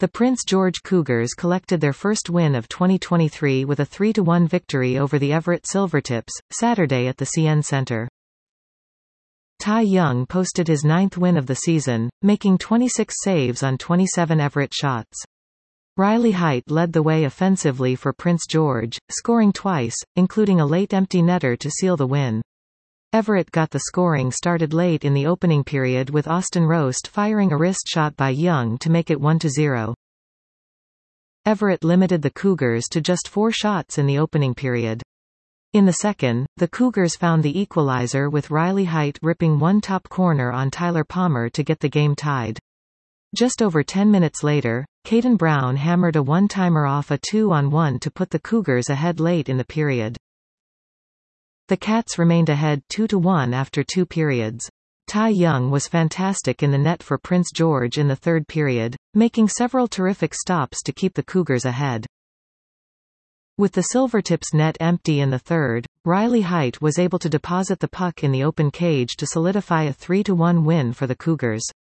The Prince George Cougars collected their first win of 2023 with a 3-1 victory over the Everett Silvertips, Saturday at the CN Centre. Ty Young posted his 9th win of the season, making 26 saves on 27 Everett shots. Riley Heidt led the way offensively for Prince George, scoring twice, including a late empty netter to seal the win. Everett got the scoring started late in the opening period with Austin Roast firing a wrist shot by Young to make it 1-0. Everett limited the Cougars to just 4 shots in the opening period. In the second, the Cougars found the equalizer with Riley Heidt ripping one top corner on Tyler Palmer to get the game tied. Just over 10 minutes later, Caden Brown hammered a one-timer off a 2-on-1 to put the Cougars ahead late in the period. The Cats remained ahead 2-1 after 2 periods. Ty Young was fantastic in the net for Prince George in the third period, making several terrific stops to keep the Cougars ahead. With the Silvertips net empty in the third, Riley Heidt was able to deposit the puck in the open cage to solidify a 3-1 win for the Cougars.